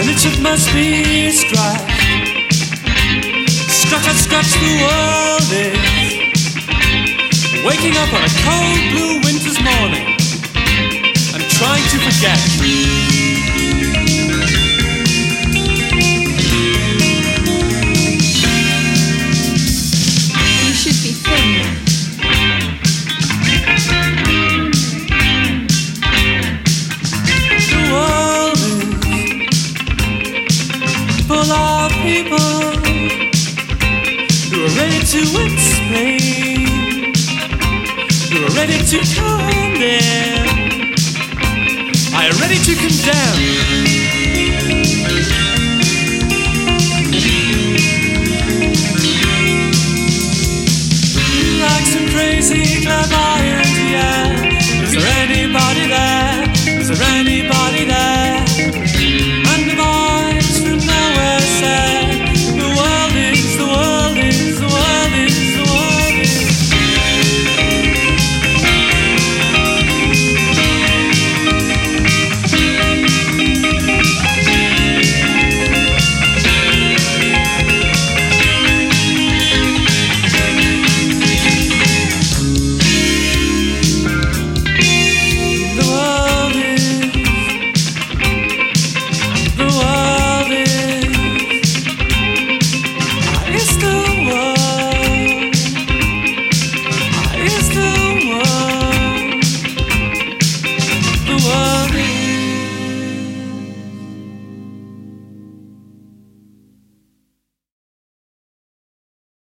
It must be strife. Scratch the world is waking up on a cold blue winter's morning and trying to forget. You should be thin. The world is full of people who are ready to explain, who are ready to condemn, are ready to condemn.